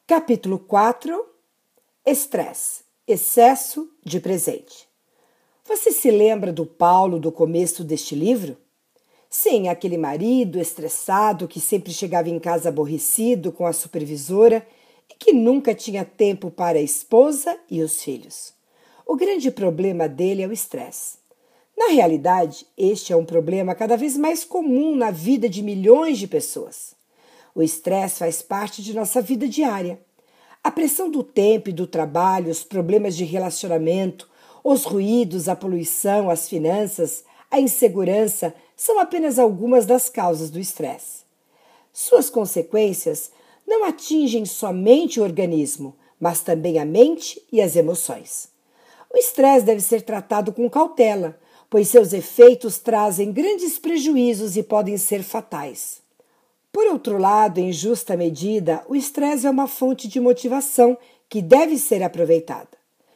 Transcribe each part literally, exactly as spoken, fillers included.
Capítulo quatro. Estresse, excesso de presente. Você se lembra do Paulo do começo deste livro? Sim, aquele marido estressado que sempre chegava em casa aborrecido com a supervisora e que nunca tinha tempo para a esposa e os filhos. O grande problema dele é o estresse. Na realidade, este é um problema cada vez mais comum na vida de milhões de pessoas. O estresse faz parte de nossa vida diária. A pressão do tempo e do trabalho, os problemas de relacionamento, os ruídos, a poluição, as finanças, a insegurança são apenas algumas das causas do estresse. Suas consequências não atingem somente o organismo, mas também a mente e as emoções. O estresse deve ser tratado com cautela, pois seus efeitos trazem grandes prejuízos e podem ser fatais. Por outro lado, em justa medida, o estresse é uma fonte de motivação que deve ser aproveitada.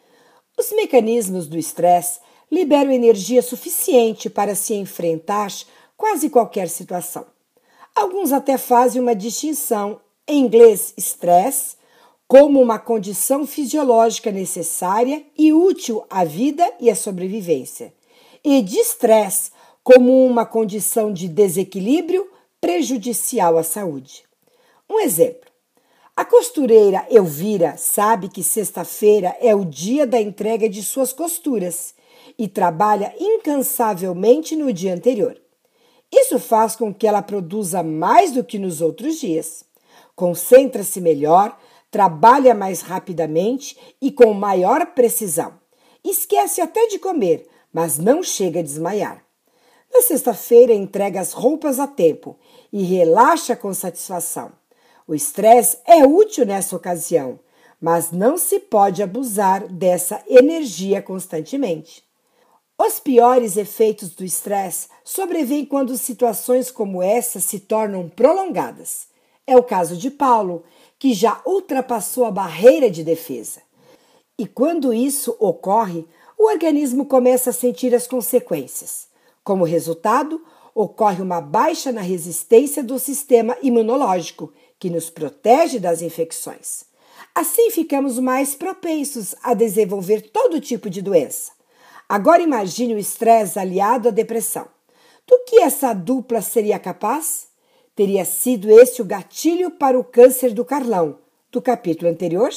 Os mecanismos do estresse liberam energia suficiente para se enfrentar quase qualquer situação. Alguns até fazem uma distinção, em inglês stress, como uma condição fisiológica necessária e útil à vida e à sobrevivência, e distress como uma condição de desequilíbrio prejudicial à saúde. Um exemplo. A costureira Elvira sabe que sexta-feira é o dia da entrega de suas costuras e trabalha incansavelmente no dia anterior. Isso faz com que ela produza mais do que nos outros dias. Concentra-se melhor, trabalha mais rapidamente e com maior precisão. Esquece até de comer, mas não chega a desmaiar. Na sexta-feira, entrega as roupas a tempo e relaxa com satisfação. O estresse é útil nessa ocasião, mas não se pode abusar dessa energia constantemente. Os piores efeitos do estresse sobrevêm quando situações como essa se tornam prolongadas. É o caso de Paulo, que já ultrapassou a barreira de defesa. E quando isso ocorre, o organismo começa a sentir as consequências. Como resultado, ocorre uma baixa na resistência do sistema imunológico, que nos protege das infecções. Assim, ficamos mais propensos a desenvolver todo tipo de doença. Agora imagine o estresse aliado à depressão. Do que essa dupla seria capaz? Teria sido esse o gatilho para o câncer do Carlão, do capítulo anterior?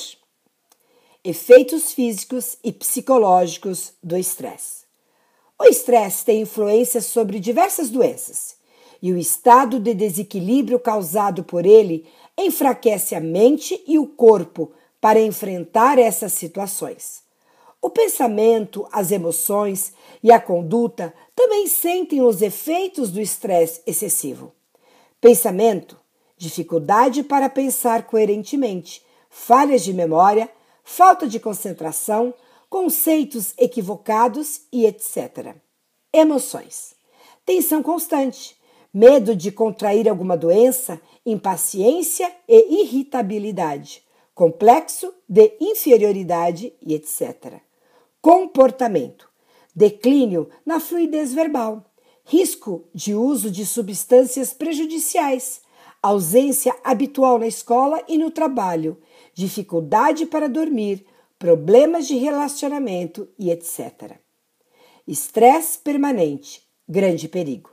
Efeitos físicos e psicológicos do estresse. O estresse tem influência sobre diversas doenças, e o estado de desequilíbrio causado por ele enfraquece a mente e o corpo para enfrentar essas situações. O pensamento, as emoções e a conduta também sentem os efeitos do estresse excessivo. Pensamento, dificuldade para pensar coerentemente, falhas de memória, falta de concentração, conceitos equivocados e etcétera. Emoções. Tensão constante, medo de contrair alguma doença, impaciência e irritabilidade, complexo de inferioridade e etcétera. Comportamento. Declínio na fluidez verbal, risco de uso de substâncias prejudiciais, ausência habitual na escola e no trabalho, dificuldade para dormir, problemas de relacionamento e etcétera. Estresse permanente, grande perigo.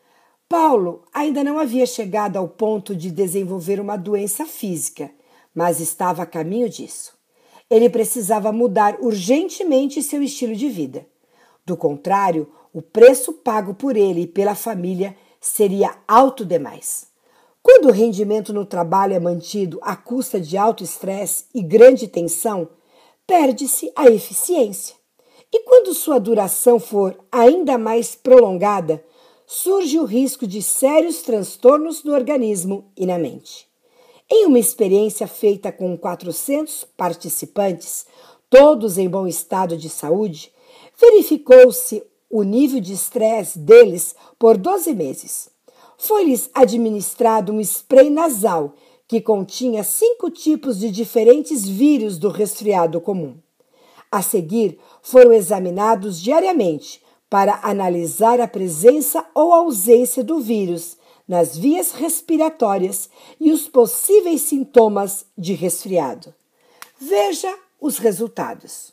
Paulo ainda não havia chegado ao ponto de desenvolver uma doença física, mas estava a caminho disso. Ele precisava mudar urgentemente seu estilo de vida. Do contrário, o preço pago por ele e pela família seria alto demais. Quando o rendimento no trabalho é mantido à custa de alto estresse e grande tensão, perde-se a eficiência. E quando sua duração for ainda mais prolongada, surge o risco de sérios transtornos no organismo e na mente. Em uma experiência feita com quatrocentos participantes, todos em bom estado de saúde, verificou-se o nível de estresse deles por doze meses. Foi-lhes administrado um spray nasal que continha cinco tipos de diferentes vírus do resfriado comum. A seguir, foram examinados diariamente para analisar a presença ou ausência do vírus nas vias respiratórias e os possíveis sintomas de resfriado. Veja os resultados.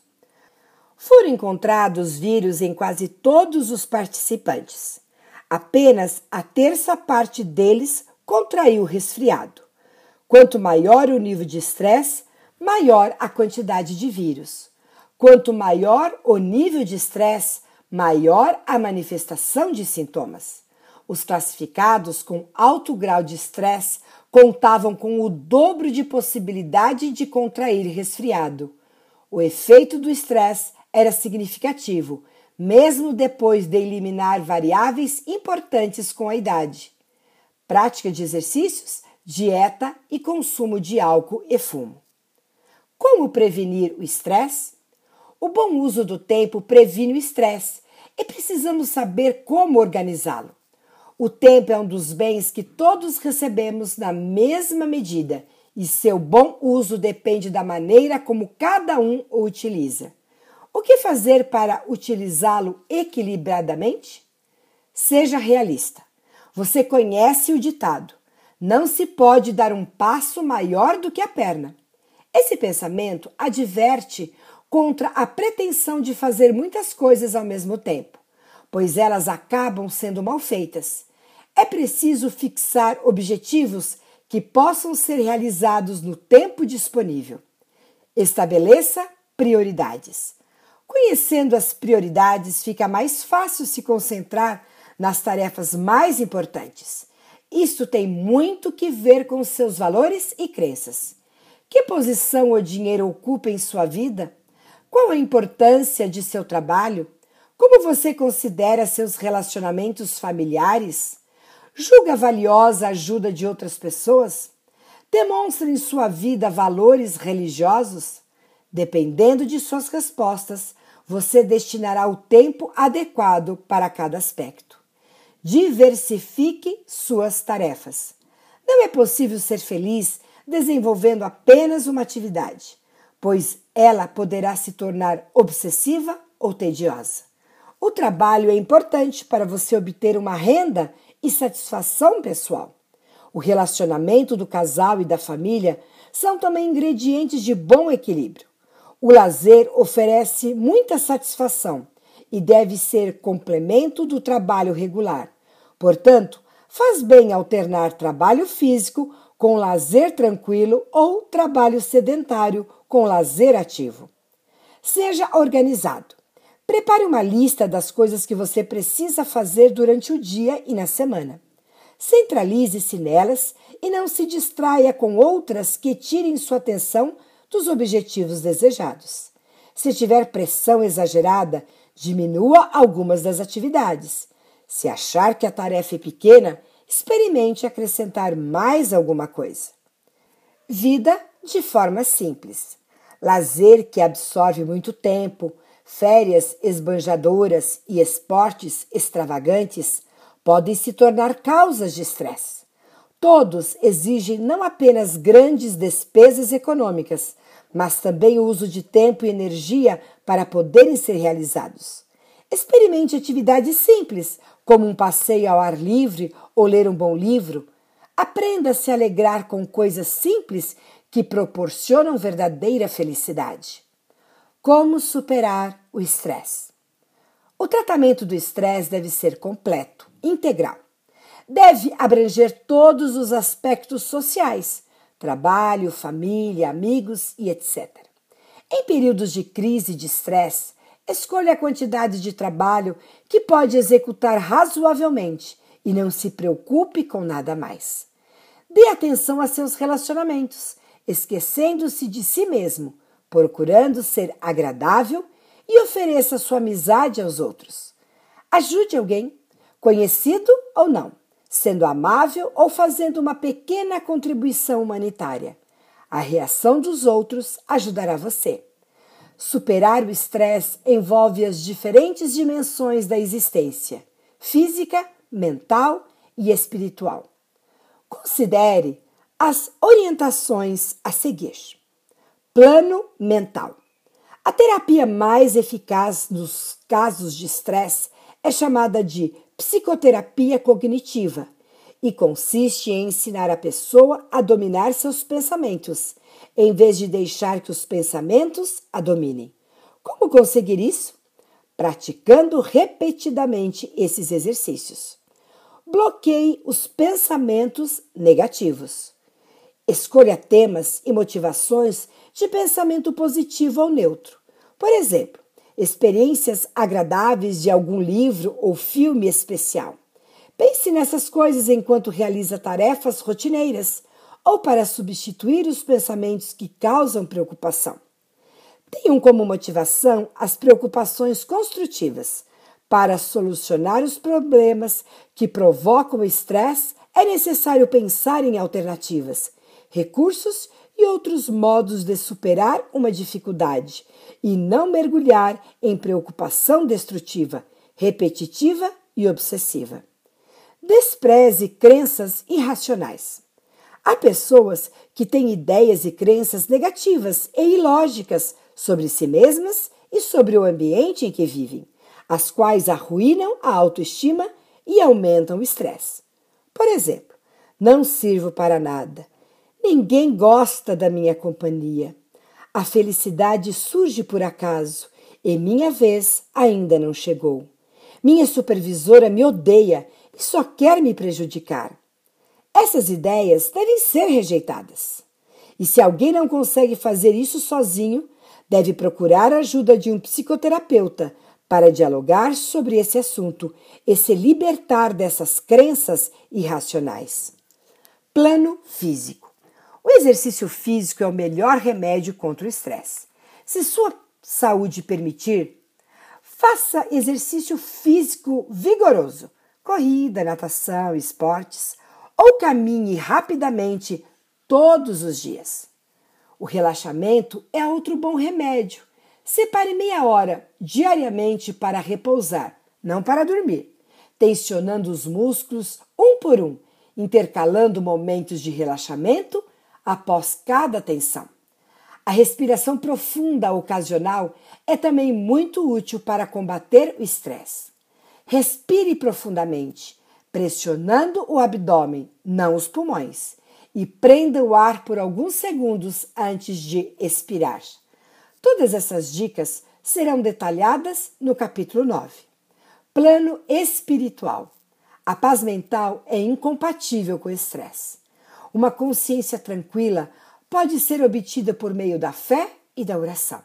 Foram encontrados vírus em quase todos os participantes. Apenas a terça parte deles contraiu resfriado. Quanto maior o nível de estresse, maior a quantidade de vírus. Quanto maior o nível de estresse, maior a manifestação de sintomas. Os classificados com alto grau de estresse contavam com o dobro de possibilidade de contrair resfriado. O efeito do estresse era significativo, mesmo depois de eliminar variáveis importantes com a idade. Prática de exercícios, dieta e consumo de álcool e fumo. Como prevenir o estresse? O bom uso do tempo previne o estresse e precisamos saber como organizá-lo. O tempo é um dos bens que todos recebemos na mesma medida e seu bom uso depende da maneira como cada um o utiliza. O que fazer para utilizá-lo equilibradamente? Seja realista. Você conhece o ditado: não se pode dar um passo maior do que a perna. Esse pensamento adverte contra a pretensão de fazer muitas coisas ao mesmo tempo, pois elas acabam sendo mal feitas. É preciso fixar objetivos que possam ser realizados no tempo disponível. Estabeleça prioridades. Conhecendo as prioridades, fica mais fácil se concentrar nas tarefas mais importantes. Isto tem muito que ver com seus valores e crenças. Que posição o dinheiro ocupa em sua vida? Qual a importância de seu trabalho? Como você considera seus relacionamentos familiares? Julga valiosa a ajuda de outras pessoas? Demonstra em sua vida valores religiosos? Dependendo de suas respostas, você destinará o tempo adequado para cada aspecto. Diversifique suas tarefas. Não é possível ser feliz desenvolvendo apenas uma atividade, pois ela poderá se tornar obsessiva ou tediosa. O trabalho é importante para você obter uma renda e satisfação pessoal. O relacionamento do casal e da família são também ingredientes de bom equilíbrio. O lazer oferece muita satisfação e deve ser complemento do trabalho regular. Portanto, faz bem alternar trabalho físico com lazer tranquilo ou trabalho sedentário com lazer ativo. Seja organizado. Prepare uma lista das coisas que você precisa fazer durante o dia e na semana. Centralize-se nelas e não se distraia com outras que tirem sua atenção dos objetivos desejados. Se tiver pressão exagerada, diminua algumas das atividades. Se achar que a tarefa é pequena, experimente acrescentar mais alguma coisa. Vida de forma simples. Lazer que absorve muito tempo, férias esbanjadoras e esportes extravagantes podem se tornar causas de estresse. Todos exigem não apenas grandes despesas econômicas, mas também o uso de tempo e energia para poderem ser realizados. Experimente atividades simples, como um passeio ao ar livre ou ler um bom livro. Aprenda a se alegrar com coisas simples que proporcionam verdadeira felicidade. Como superar o estresse? O tratamento do estresse deve ser completo, integral. Deve abranger todos os aspectos sociais, trabalho, família, amigos e etcétera. Em períodos de crise e de estresse, escolha a quantidade de trabalho que pode executar razoavelmente e não se preocupe com nada mais. Dê atenção a seus relacionamentos, esquecendo-se de si mesmo, procurando ser agradável e ofereça sua amizade aos outros. Ajude alguém, conhecido ou não, sendo amável ou fazendo uma pequena contribuição humanitária. A reação dos outros ajudará você. Superar o estresse envolve as diferentes dimensões da existência, física, mental e espiritual. Considere as orientações a seguir. Plano mental. A terapia mais eficaz nos casos de estresse é chamada de psicoterapia cognitiva e consiste em ensinar a pessoa a dominar seus pensamentos, em vez de deixar que os pensamentos a dominem. Como conseguir isso? Praticando repetidamente esses exercícios. Bloqueie os pensamentos negativos. Escolha temas e motivações de pensamento positivo ou neutro. Por exemplo, experiências agradáveis de algum livro ou filme especial. Pense nessas coisas enquanto realiza tarefas rotineiras ou para substituir os pensamentos que causam preocupação. Tenham como motivação as preocupações construtivas. Para solucionar os problemas que provocam o estresse, é necessário pensar em alternativas, recursos e outros modos de superar uma dificuldade e não mergulhar em preocupação destrutiva, repetitiva e obsessiva. Despreze crenças irracionais. Há pessoas que têm ideias e crenças negativas e ilógicas sobre si mesmas e sobre o ambiente em que vivem, as quais arruinam a autoestima e aumentam o estresse. Por exemplo, não sirvo para nada. Ninguém gosta da minha companhia. A felicidade surge por acaso e minha vez ainda não chegou. Minha supervisora me odeia e só quer me prejudicar. Essas ideias devem ser rejeitadas. E se alguém não consegue fazer isso sozinho, deve procurar a ajuda de um psicoterapeuta para dialogar sobre esse assunto e se libertar dessas crenças irracionais. Plano físico. O exercício físico é o melhor remédio contra o estresse. Se sua saúde permitir, faça exercício físico vigoroso, corrida, natação, esportes, ou caminhe rapidamente todos os dias. O relaxamento é outro bom remédio. Separe meia hora diariamente para repousar, não para dormir, tensionando os músculos um por um, intercalando momentos de relaxamento após cada tensão. A respiração profunda ocasional é também muito útil para combater o estresse. Respire profundamente, pressionando o abdômen, não os pulmões, e prenda o ar por alguns segundos antes de expirar. Todas essas dicas serão detalhadas no capítulo nove. Plano espiritual. A paz mental é incompatível com o estresse. Uma consciência tranquila pode ser obtida por meio da fé e da oração.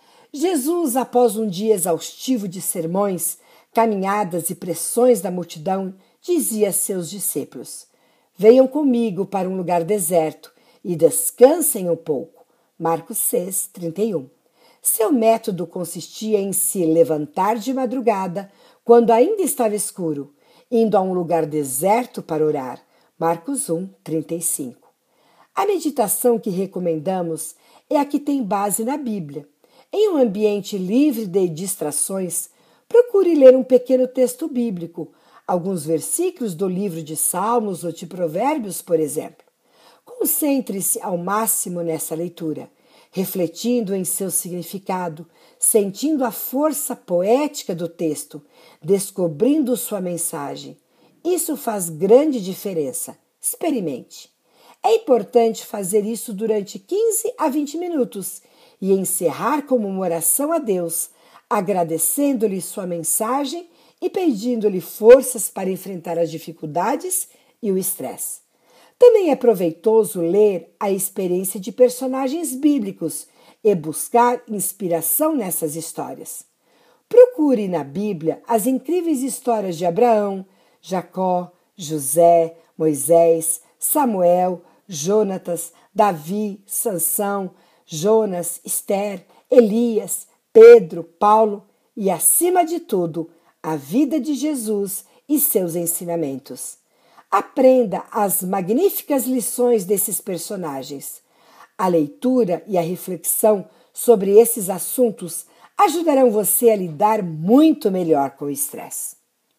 Jesus, após um dia exaustivo de sermões, caminhadas e pressões da multidão, dizia a seus discípulos: venham comigo para um lugar deserto e descansem um pouco. Marcos seis, trinta e um. Seu método consistia em se levantar de madrugada, quando ainda estava escuro, indo a um lugar deserto para orar. Marcos um, trinta e cinco. A meditação que recomendamos é a que tem base na Bíblia. Em um ambiente livre de distrações, procure ler um pequeno texto bíblico, alguns versículos do livro de Salmos ou de Provérbios, por exemplo. Concentre-se ao máximo nessa leitura, refletindo em seu significado, sentindo a força poética do texto, descobrindo sua mensagem. Isso faz grande diferença. Experimente. É importante fazer isso durante quinze a vinte minutos e encerrar como uma oração a Deus, agradecendo-lhe sua mensagem e pedindo-lhe forças para enfrentar as dificuldades e o estresse. Também é proveitoso ler a experiência de personagens bíblicos e buscar inspiração nessas histórias. Procure na Bíblia as incríveis histórias de Abraão, Jacó, José, Moisés, Samuel, Jonatas, Davi, Sansão, Jonas, Esther, Elias, Pedro, Paulo e, acima de tudo, a vida de Jesus e seus ensinamentos. Aprenda as magníficas lições desses personagens. A leitura e a reflexão sobre esses assuntos ajudarão você a lidar muito melhor com o estresse.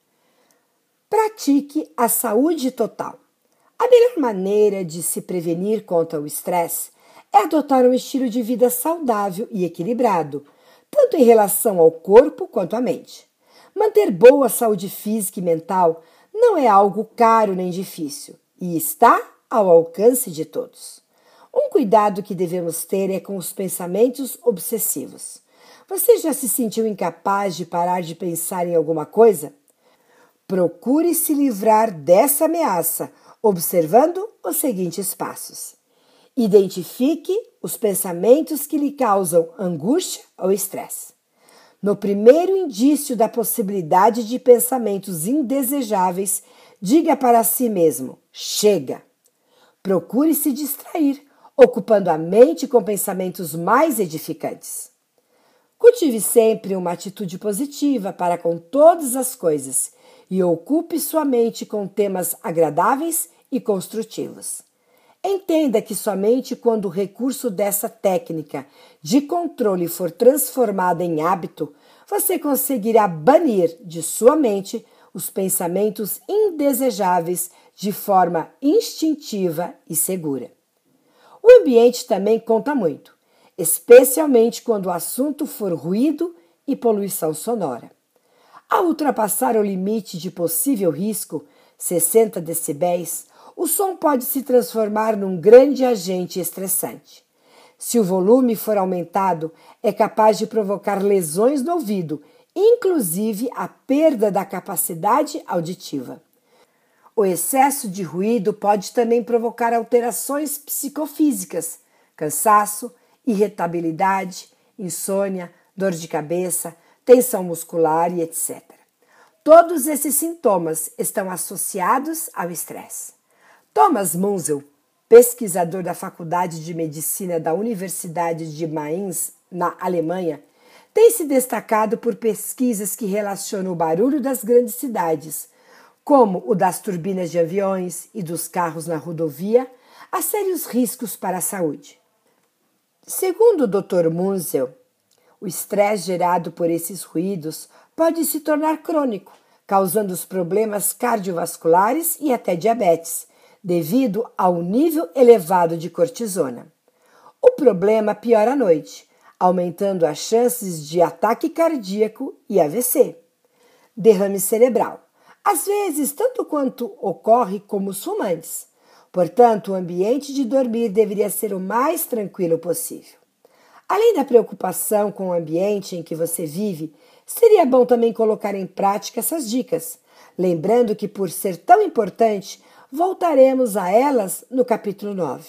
Pratique a saúde total. A melhor maneira de se prevenir contra o estresse é adotar um estilo de vida saudável e equilibrado, tanto em relação ao corpo quanto à mente. Manter boa saúde física e mental não é algo caro nem difícil e está ao alcance de todos. Um cuidado que devemos ter é com os pensamentos obsessivos. Você já se sentiu incapaz de parar de pensar em alguma coisa? Procure se livrar dessa ameaça, observando os seguintes passos. Identifique os pensamentos que lhe causam angústia ou estresse. No primeiro indício da possibilidade de pensamentos indesejáveis, diga para si mesmo: chega! Procure se distrair, ocupando a mente com pensamentos mais edificantes. Cultive sempre uma atitude positiva para com todas as coisas e ocupe sua mente com temas agradáveis e construtivos. Entenda que somente quando o recurso dessa técnica de controle for transformado em hábito, você conseguirá banir de sua mente os pensamentos indesejáveis de forma instintiva e segura. O ambiente também conta muito, especialmente quando o assunto for ruído e poluição sonora. Ao ultrapassar o limite de possível risco, sessenta decibéis, o som pode se transformar num grande agente estressante. Se o volume for aumentado, é capaz de provocar lesões no ouvido, inclusive a perda da capacidade auditiva. O excesso de ruído pode também provocar alterações psicofísicas, cansaço, irritabilidade, insônia, dor de cabeça, tensão muscular e etcétera. Todos esses sintomas estão associados ao estresse. Thomas Munsell, pesquisador da Faculdade de Medicina da Universidade de Mainz, na Alemanha, tem se destacado por pesquisas que relacionam o barulho das grandes cidades, como o das turbinas de aviões e dos carros na rodovia, a sérios riscos para a saúde. Segundo o doutor Munsell, o estresse gerado por esses ruídos pode se tornar crônico, causando os problemas cardiovasculares e até diabetes, devido ao nível elevado de cortisona. O problema piora à noite, aumentando as chances de ataque cardíaco e A V C. Derrame cerebral. Às vezes, tanto quanto ocorre como os fumantes. Portanto, o ambiente de dormir deveria ser o mais tranquilo possível. Além da preocupação com o ambiente em que você vive, seria bom também colocar em prática essas dicas, lembrando que, por ser tão importante, voltaremos a elas no capítulo nove.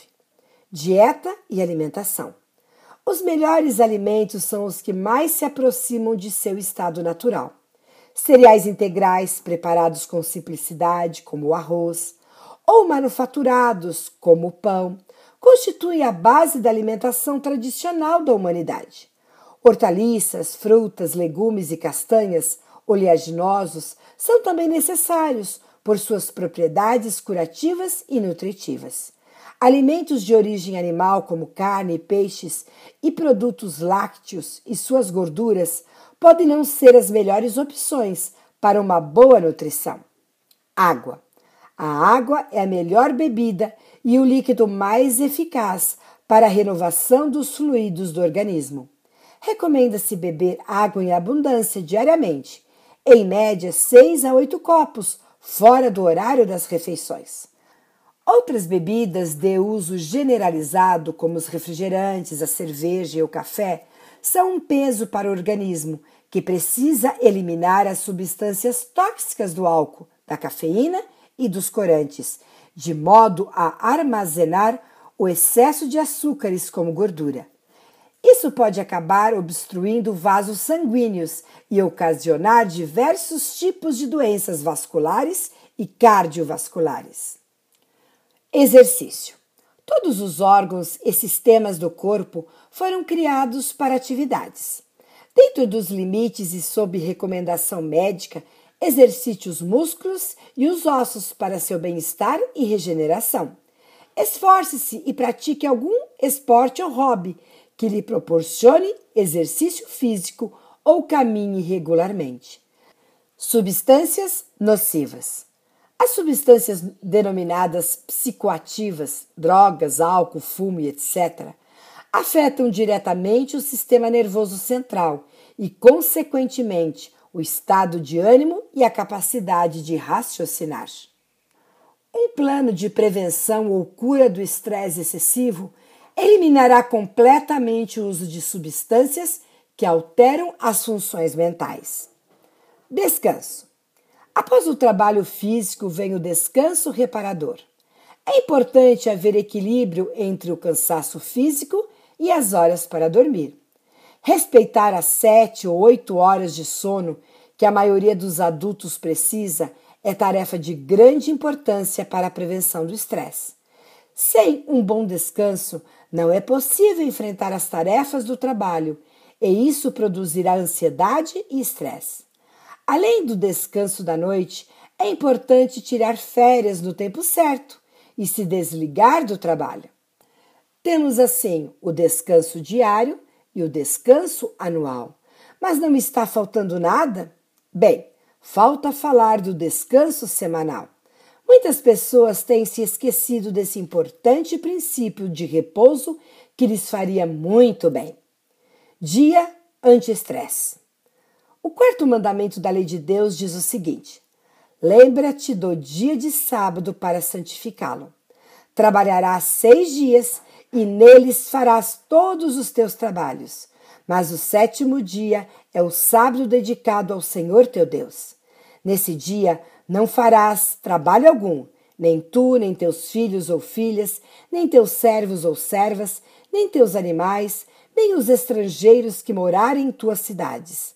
Dieta e alimentação. Os melhores alimentos são os que mais se aproximam de seu estado natural. Cereais integrais preparados com simplicidade, como o arroz, ou manufaturados, como o pão, constituem a base da alimentação tradicional da humanidade. Hortaliças, frutas, legumes e castanhas oleaginosos são também necessários por suas propriedades curativas e nutritivas. Alimentos de origem animal, como carne, peixes e produtos lácteos e suas gorduras, podem não ser as melhores opções para uma boa nutrição. Água. A água é a melhor bebida e o líquido mais eficaz para a renovação dos fluidos do organismo. Recomenda-se beber água em abundância diariamente, em média seis a oito copos, fora do horário das refeições. Outras bebidas de uso generalizado, como os refrigerantes, a cerveja e o café, são um peso para o organismo, que precisa eliminar as substâncias tóxicas do álcool, da cafeína e dos corantes, de modo a armazenar o excesso de açúcares como gordura. Isso pode acabar obstruindo vasos sanguíneos e ocasionar diversos tipos de doenças vasculares e cardiovasculares. Exercício. Todos os órgãos e sistemas do corpo foram criados para atividades. Dentro dos limites e sob recomendação médica, exercite os músculos e os ossos para seu bem-estar e regeneração. Esforce-se e pratique algum esporte ou hobby que lhe proporcione exercício físico ou caminhe regularmente. Substâncias nocivas. As substâncias denominadas psicoativas, drogas, álcool, fumo e etcétera, afetam diretamente o sistema nervoso central e, consequentemente, o estado de ânimo e a capacidade de raciocinar. Um plano de prevenção ou cura do estresse excessivo eliminará completamente o uso de substâncias que alteram as funções mentais. Descanso. Após o trabalho físico vem o descanso reparador. É importante haver equilíbrio entre o cansaço físico e as horas para dormir. Respeitar as sete ou oito horas de sono que a maioria dos adultos precisa é tarefa de grande importância para a prevenção do estresse. Sem um bom descanso, não é possível enfrentar as tarefas do trabalho, e isso produzirá ansiedade e estresse. Além do descanso da noite, é importante tirar férias no tempo certo e se desligar do trabalho. Temos assim o descanso diário e o descanso anual. Mas não está faltando nada? Bem, falta falar do descanso semanal. Muitas pessoas têm se esquecido desse importante princípio de repouso que lhes faria muito bem. Dia anti-estresse. O quarto mandamento da lei de Deus diz o seguinte: lembra-te do dia de sábado para santificá-lo. Trabalharás seis dias e neles farás todos os teus trabalhos. Mas o sétimo dia é o sábado dedicado ao Senhor teu Deus. Nesse dia não farás trabalho algum, nem tu, nem teus filhos ou filhas, nem teus servos ou servas, nem teus animais, nem os estrangeiros que morarem em tuas cidades.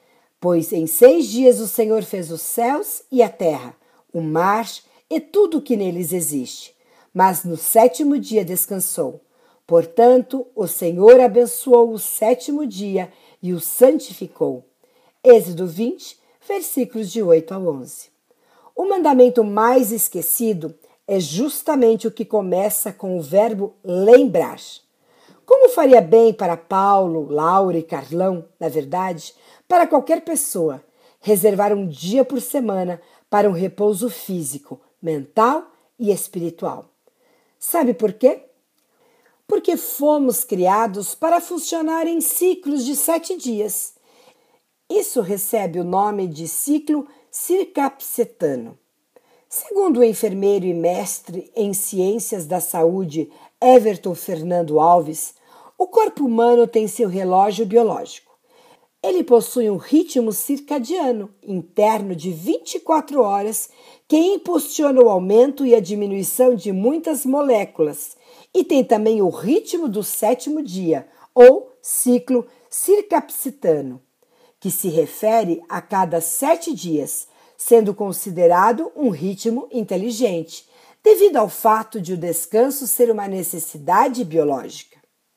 Pois em seis dias o Senhor fez os céus e a terra, o mar e tudo o que neles existe. Mas no sétimo dia descansou. Portanto, o Senhor abençoou o sétimo dia e o santificou. Êxodo vinte, versículos de oito a onze. O mandamento mais esquecido é justamente o que começa com o verbo lembrar. Como faria bem para Paulo, Laura e Carlão, na verdade, para qualquer pessoa, reservar um dia por semana para um repouso físico, mental e espiritual. Sabe por quê? Porque fomos criados para funcionar em ciclos de sete dias. Isso recebe o nome de ciclo circapsetano. Segundo o enfermeiro e mestre em ciências da saúde Everton Fernando Alves, o corpo humano tem seu relógio biológico. Ele possui um ritmo circadiano interno de vinte e quatro horas que impulsiona o aumento e a diminuição de muitas moléculas e tem também o ritmo do sétimo dia, ou ciclo circapsetano, que se refere a cada sete dias, sendo considerado um ritmo inteligente, devido ao fato de o descanso ser uma necessidade biológica.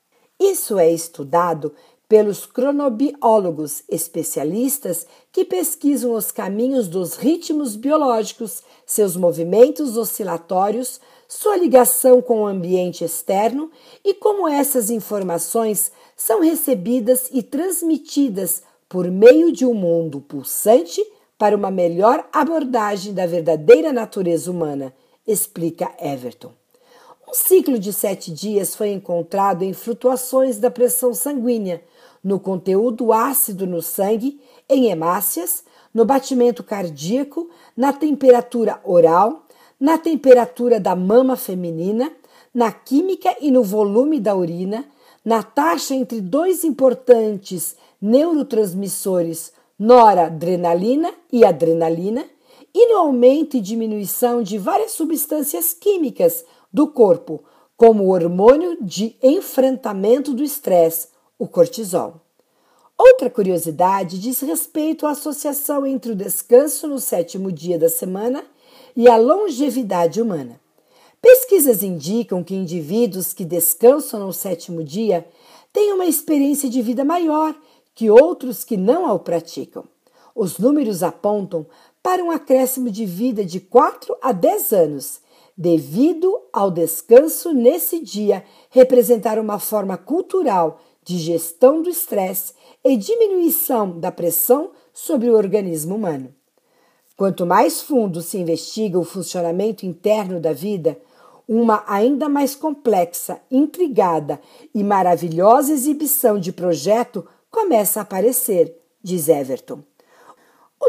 Isso é estudado pelos cronobiólogos especialistas que pesquisam os caminhos dos ritmos biológicos, seus movimentos oscilatórios, sua ligação com o ambiente externo e como essas informações são recebidas e transmitidas por meio de um mundo pulsante para uma melhor abordagem da verdadeira natureza humana, explica Everton. Um ciclo de sete dias foi encontrado em flutuações da pressão sanguínea, no conteúdo ácido no sangue, em hemácias, no batimento cardíaco, na temperatura oral, na temperatura da mama feminina, na química e no volume da urina, na taxa entre dois importantes neurotransmissores, noradrenalina e adrenalina, e no aumento e diminuição de várias substâncias químicas do corpo, como o hormônio de enfrentamento do estresse, o cortisol. Outra curiosidade diz respeito à associação entre o descanso no sétimo dia da semana e a longevidade humana. Pesquisas indicam que indivíduos que descansam no sétimo dia têm uma experiência de vida maior que outros que não a praticam. Os números apontam para um acréscimo de vida de quatro a dez anos, devido ao descanso nesse dia representar uma forma cultural de gestão do estresse e diminuição da pressão sobre o organismo humano. Quanto mais fundo se investiga o funcionamento interno da vida, uma ainda mais complexa, intrigada e maravilhosa exibição de projeto começa a aparecer, diz Everton.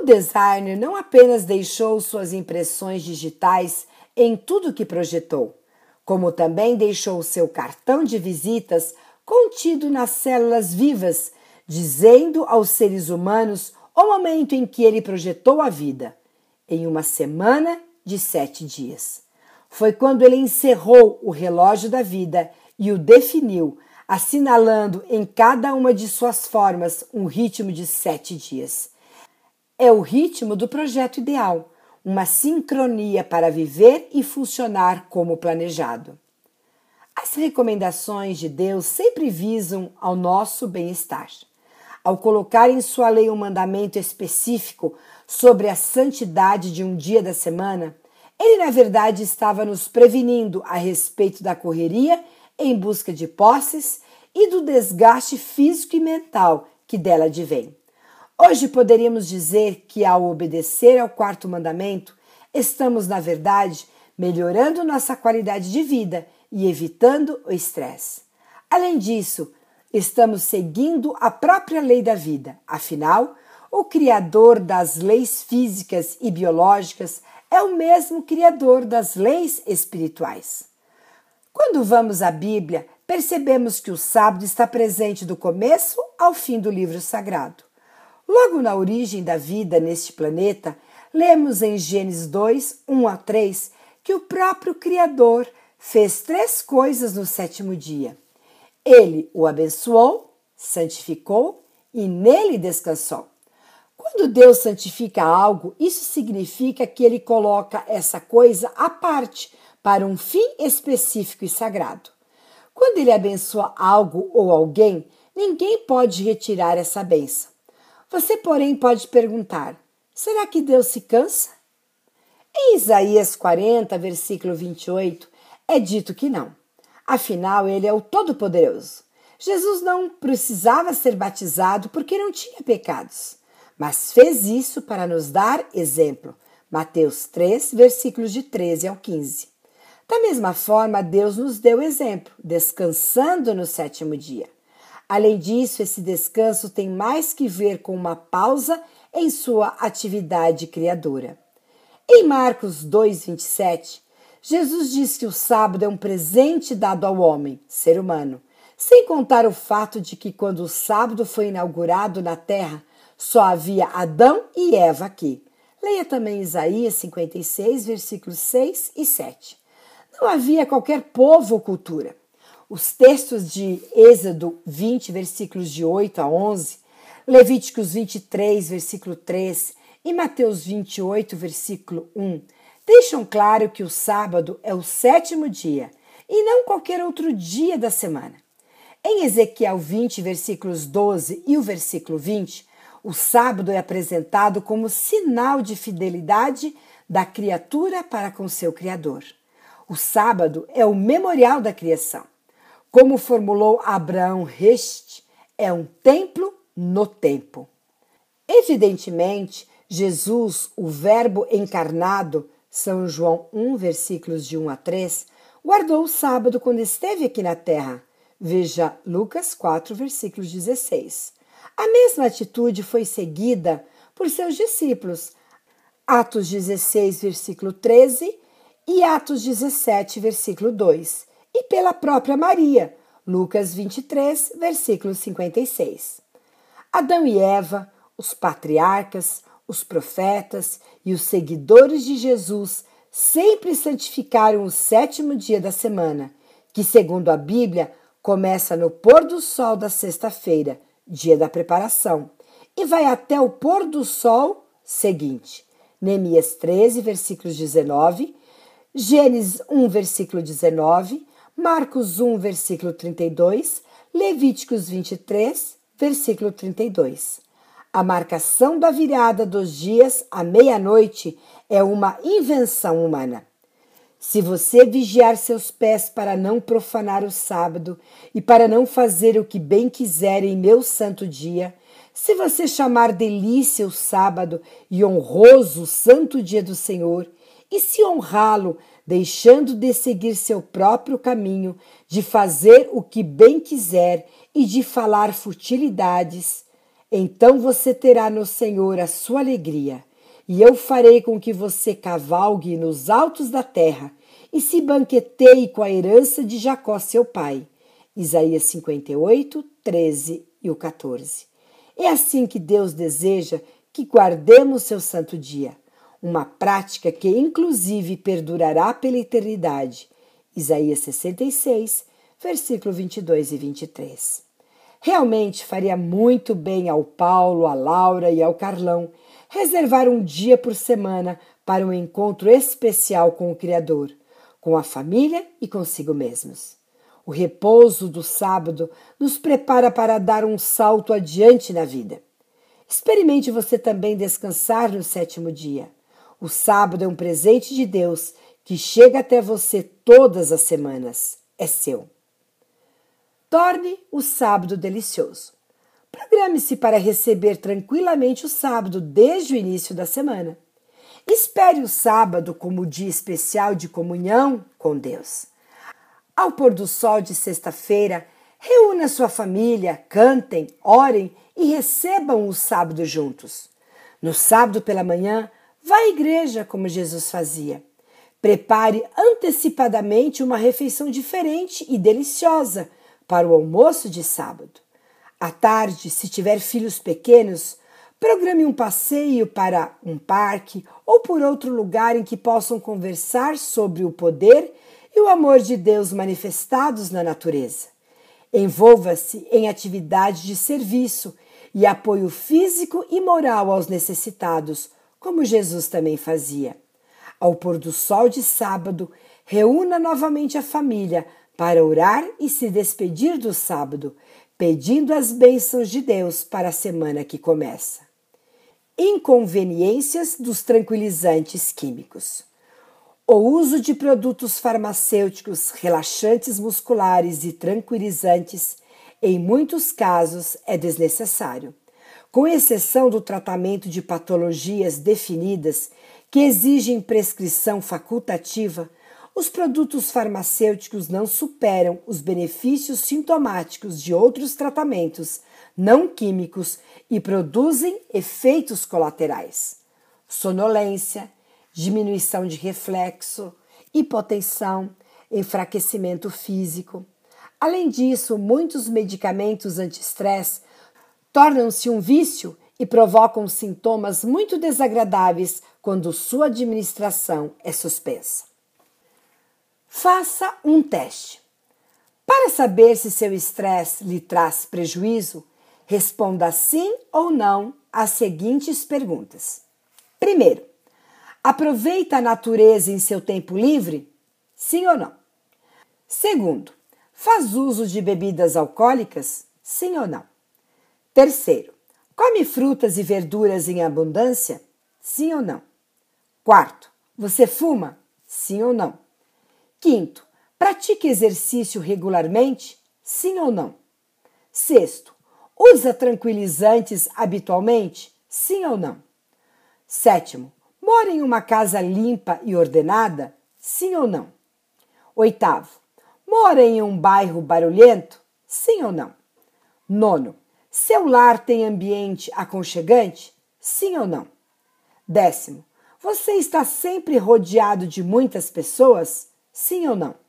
designer não apenas deixou suas impressões digitais em tudo que projetou, como também deixou seu cartão de visitas contido nas células vivas, dizendo aos seres humanos o momento em que ele projetou a vida, em uma semana de sete dias. Foi quando ele encerrou o relógio da vida e o definiu, assinalando em cada uma de suas formas um ritmo de sete dias. É o ritmo do projeto ideal, uma sincronia para viver e funcionar como planejado. As recomendações de Deus sempre visam ao nosso bem-estar. Ao colocar em sua lei um mandamento específico sobre a santidade de um dia da semana, ele na verdade estava nos prevenindo a respeito da correria em busca de posses e do desgaste físico e mental que dela advém. Hoje poderíamos dizer que ao obedecer ao quarto mandamento, estamos na verdade melhorando nossa qualidade de vida e evitando o estresse. Além disso, estamos seguindo a própria lei da vida. Afinal, o criador das leis físicas e biológicas é o mesmo criador das leis espirituais. Quando vamos à Bíblia, percebemos que o sábado está presente do começo ao fim do livro sagrado. Logo na origem da vida neste planeta, lemos em Gênesis dois, um a três, que o próprio Criador fez três coisas no sétimo dia. Ele o abençoou, santificou e nele descansou. Quando Deus santifica algo, isso significa que ele coloca essa coisa à parte para um fim específico e sagrado. Quando ele abençoa algo ou alguém, ninguém pode retirar essa bênção. Você, porém, pode perguntar: será que Deus se cansa? Em Isaías quarenta, versículo vinte e oito, é dito que não. Afinal, ele é o Todo-Poderoso. Jesus não precisava ser batizado porque não tinha pecados, mas fez isso para nos dar exemplo. Mateus três, versículos de treze ao quinze. Da mesma forma, Deus nos deu exemplo, descansando no sétimo dia. Além disso, esse descanso tem mais que ver com uma pausa em sua atividade criadora. Em Marcos dois, vinte e sete, Jesus diz que o sábado é um presente dado ao homem, ser humano, sem contar o fato de que quando o sábado foi inaugurado na terra, só havia Adão e Eva aqui. Leia também Isaías cinquenta e seis, versículos seis e sete. Não havia qualquer povo ou cultura. Os textos de Êxodo vinte, versículos de oito a onze, Levíticos vinte e três, versículo três e Mateus vinte e oito, versículo um, deixam claro que o sábado é o sétimo dia e não qualquer outro dia da semana. Em Ezequiel vinte, versículos doze e o versículo vinte, o sábado é apresentado como sinal de fidelidade da criatura para com seu Criador. O sábado é o memorial da criação. Como formulou Abraão Hecht, é um templo no tempo. Evidentemente, Jesus, o Verbo encarnado, São João um, versículos de um a três, guardou o sábado quando esteve aqui na terra. Veja Lucas quatro, versículos dezesseis. A mesma atitude foi seguida por seus discípulos. Atos dezesseis, versículo treze e Atos dezessete, versículo dois. E pela própria Maria, Lucas vinte e três, versículo cinquenta e seis. Adão e Eva, os patriarcas, os profetas e os seguidores de Jesus sempre santificaram o sétimo dia da semana, que, segundo a Bíblia, começa no pôr do sol da sexta-feira, dia da preparação, e vai até o pôr do sol seguinte. Neemias treze, versículos dezenove, Gênesis um, versículo dezenove, Marcos um, versículo trinta e dois, Levíticos vinte e três, versículo trinta e dois. A marcação da virada dos dias à meia-noite é uma invenção humana. Se você vigiar seus pés para não profanar o sábado e para não fazer o que bem quiser em meu santo dia, se você chamar delícia o sábado e honroso o santo dia do Senhor, e se honrá-lo, deixando de seguir seu próprio caminho, de fazer o que bem quiser e de falar futilidades, Então você terá no Senhor a sua alegria, e eu farei com que você cavalgue nos altos da terra e se banqueteie com a herança de Jacó, seu pai. Isaías cinquenta e oito, treze e o quatorze. É assim que Deus deseja que guardemos seu santo dia, uma prática que inclusive perdurará pela eternidade. Isaías sessenta e seis, versículo vinte e dois e vinte e três. Realmente faria muito bem ao Paulo, à Laura e ao Carlão reservar um dia por semana para um encontro especial com o Criador, com a família e consigo mesmos. O repouso do sábado nos prepara para dar um salto adiante na vida. Experimente você também descansar no sétimo dia. O sábado é um presente de Deus que chega até você todas as semanas. É seu. Torne o sábado delicioso. Programe-se para receber tranquilamente o sábado desde o início da semana. Espere o sábado como dia especial de comunhão com Deus. Ao pôr do sol de sexta-feira, reúna sua família, cantem, orem e recebam o sábado juntos. No sábado pela manhã, vá à igreja como Jesus fazia. Prepare antecipadamente uma refeição diferente e deliciosa para o almoço de sábado. À tarde, se tiver filhos pequenos, programe um passeio para um parque ou por outro lugar em que possam conversar sobre o poder e o amor de Deus manifestados na natureza. Envolva-se em atividades de serviço e apoio físico e moral aos necessitados, como Jesus também fazia. Ao pôr do sol de sábado, reúna novamente a família para orar e se despedir do sábado, pedindo as bênçãos de Deus para a semana que começa. Inconveniências dos tranquilizantes químicos. O uso de produtos farmacêuticos, relaxantes musculares e tranquilizantes, em muitos casos, é desnecessário, com exceção do tratamento de patologias definidas que exigem prescrição facultativa. Os produtos farmacêuticos não superam os benefícios sintomáticos de outros tratamentos não químicos e produzem efeitos colaterais: sonolência, diminuição de reflexo, hipotensão, enfraquecimento físico. Além disso, muitos medicamentos anti-estresse tornam-se um vício e provocam sintomas muito desagradáveis quando sua administração é suspensa. Faça um teste. Para saber se seu estresse lhe traz prejuízo, responda sim ou não às seguintes perguntas. Primeiro, aproveita a natureza em seu tempo livre? Sim ou não? Segundo, faz uso de bebidas alcoólicas? Sim ou não? Terceiro, come frutas e verduras em abundância? Sim ou não? Quarto, você fuma? Sim ou não? Quinto, pratica exercício regularmente? Sim ou não? Sexto, usa tranquilizantes habitualmente? Sim ou não? Sétimo, mora em uma casa limpa e ordenada? Sim ou não? Oitavo, mora em um bairro barulhento? Sim ou não? Nono, seu lar tem ambiente aconchegante? Sim ou não? Décimo, você está sempre rodeado de muitas pessoas? Sim ou não?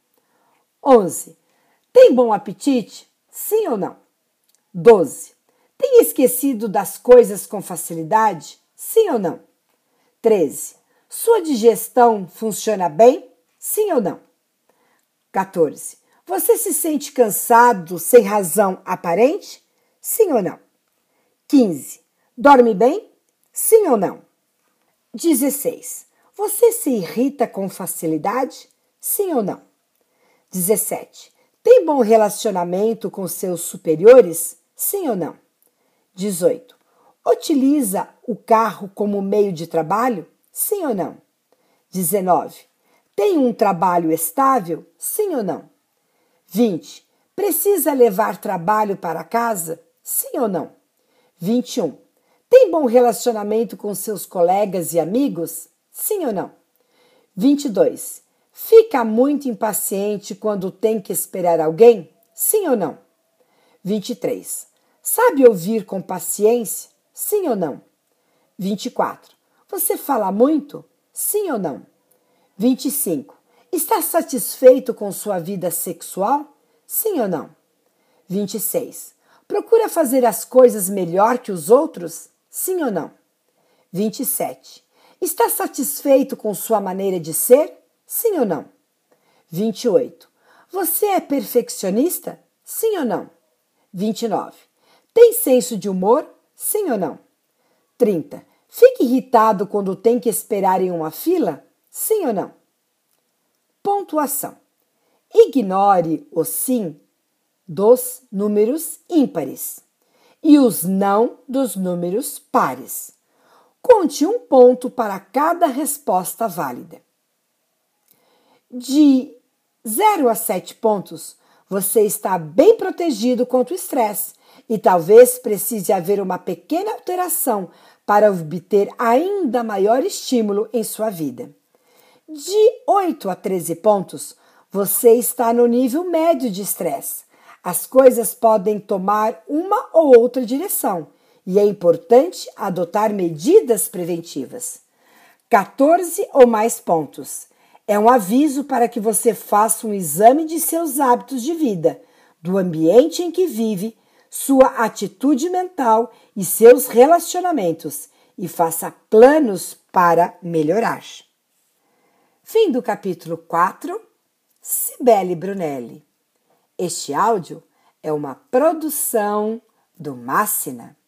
Onze, tem bom apetite? Sim ou não? Doze, tem esquecido das coisas com facilidade? Sim ou não? Treze, sua digestão funciona bem? Sim ou não? Quatorze, você se sente cansado sem razão aparente? Sim ou não? Quinze, dorme bem? Sim ou não? Dezesseis, você se irrita com facilidade? Sim ou não? Dezessete, tem bom relacionamento com seus superiores? Sim ou não? Dezoito, utiliza o carro como meio de trabalho? Sim ou não? Dezenove, tem um trabalho estável? Sim ou não? Vinte, precisa levar trabalho para casa? Sim ou não? Vinte e um, tem bom relacionamento com seus colegas e amigos? Sim ou não? Vinte e dois, fica muito impaciente quando tem que esperar alguém? Sim ou não? Vinte e três, Sabe ouvir com paciência? Sim ou não? vinte e quatro. Você fala muito? Sim ou não? vinte e cinco. Está satisfeito com sua vida sexual? Sim ou não? vinte e seis. Procura fazer as coisas melhor que os outros? Sim ou não? vinte e sete. Está satisfeito com sua maneira de ser? Sim ou não? vinte e oito. Você é perfeccionista? Sim ou não? vinte e nove. Tem senso de humor? Sim ou não? trinta. Fica irritado quando tem que esperar em uma fila? Sim ou não? Pontuação. Ignore o sim dos números ímpares e os não dos números pares. Conte um ponto para cada resposta válida. De zero a sete pontos, você está bem protegido contra o estresse e talvez precise haver uma pequena alteração para obter ainda maior estímulo em sua vida. De oito a treze pontos, você está no nível médio de estresse. As coisas podem tomar uma ou outra direção e é importante adotar medidas preventivas. quatorze ou mais pontos. É um aviso para que você faça um exame de seus hábitos de vida, do ambiente em que vive, sua atitude mental e seus relacionamentos e faça planos para melhorar. Fim do capítulo quatro. Cibele Brunelli. Este áudio é uma produção do Máxina.